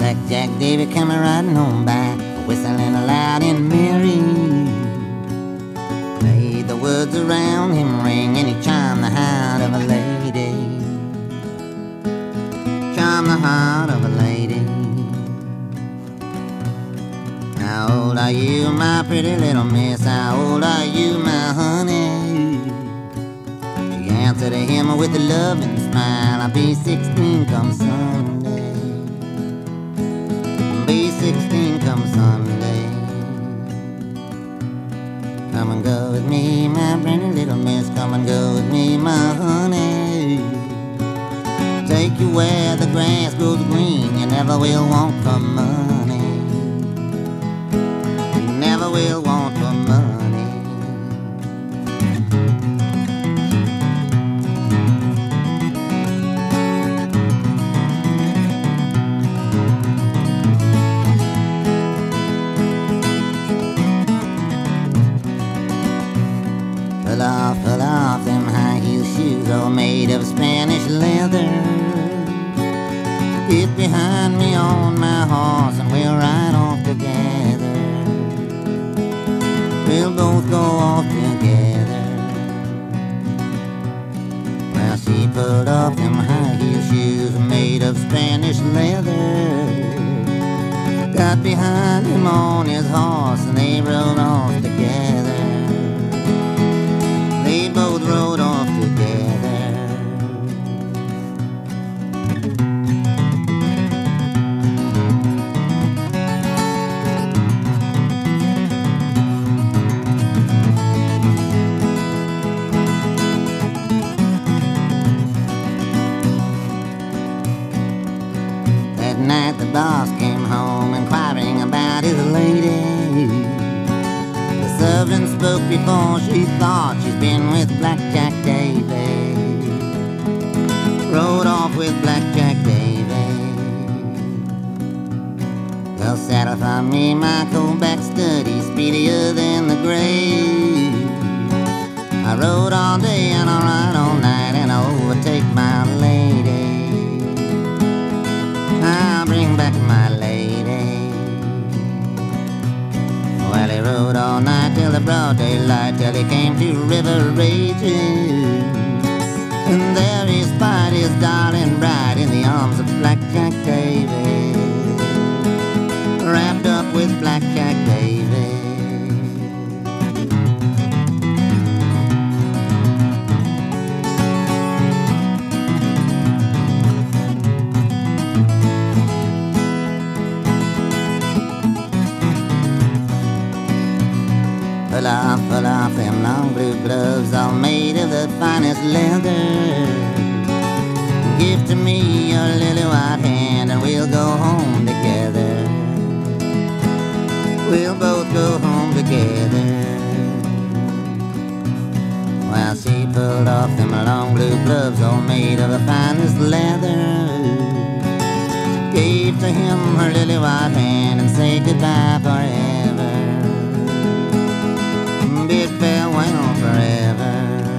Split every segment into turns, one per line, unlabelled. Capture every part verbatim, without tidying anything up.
Blackjack Davy coming riding home by, whistling loud and merry. Made the woods around him ring, and he charmed the heart of a lady. Charmed the heart of a lady. How old are you, my pretty little miss? How old are you, my honey? She answered him with a loving smile, I'll be sixteen come Sunday. Be sixteen come Sunday. Come and go with me, my pretty little miss. Come and go with me, my honey. Take you where the grass grows green. You never will want for money. You never will want for money. Pull off, pull off them high-heel shoes, all made of Spanish leather. Get behind me on my horse and we'll ride off together. We'll both go off together. Well, she pulled off them high-heel shoes made of Spanish leather. Got behind him on his horse and they rode off together. They both rode off together. That night the boss came home inquiring about his lady. The servant spoke before she thought, she's been with Blackjack Davy. Rode off with Blackjack Davy. Well, saddle for me, my cold-back sturdy, speedier than the grave. I rode all day and I ride all night, and I overtake my lady. I'll bring back my lady. Well, he rode all night till the broad daylight, till he came to River Raging. And there he spied his darling bride in the arms of Blackjack Davy. Wrapped up with Blackjack Davy. Pull off, pull off them long blue gloves, all made of the finest leather. Give to me your lily white hand and we'll go home together. We'll both go home together. Well, she pulled off them long blue gloves, all made of the finest leather. Gave to him her lily white hand and said goodbye forever. Bid farewell forever.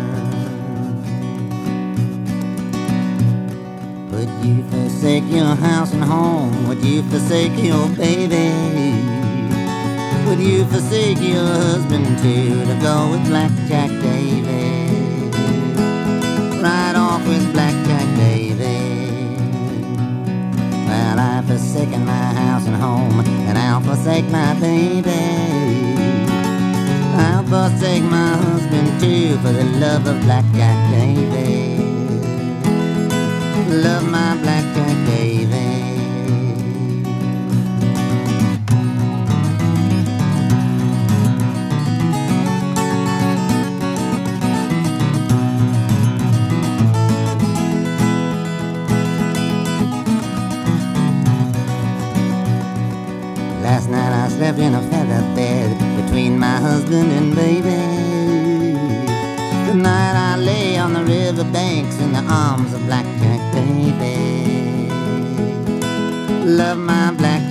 Would you forsake your house and home? Would you forsake your baby? Would you forsake your husband too, to go with Blackjack Davy? Ride off with Blackjack Davy. Well, I've forsaken my house and home, and I'll forsake my baby. I'll forsake my husband too, for the love of Blackjack Davy. Love my Blackjack Davy. Last night I slept in a feather bed between my husband and baby. Tonight I lay on the river banks in the arms of Blackjack Davy. Love my Blackjack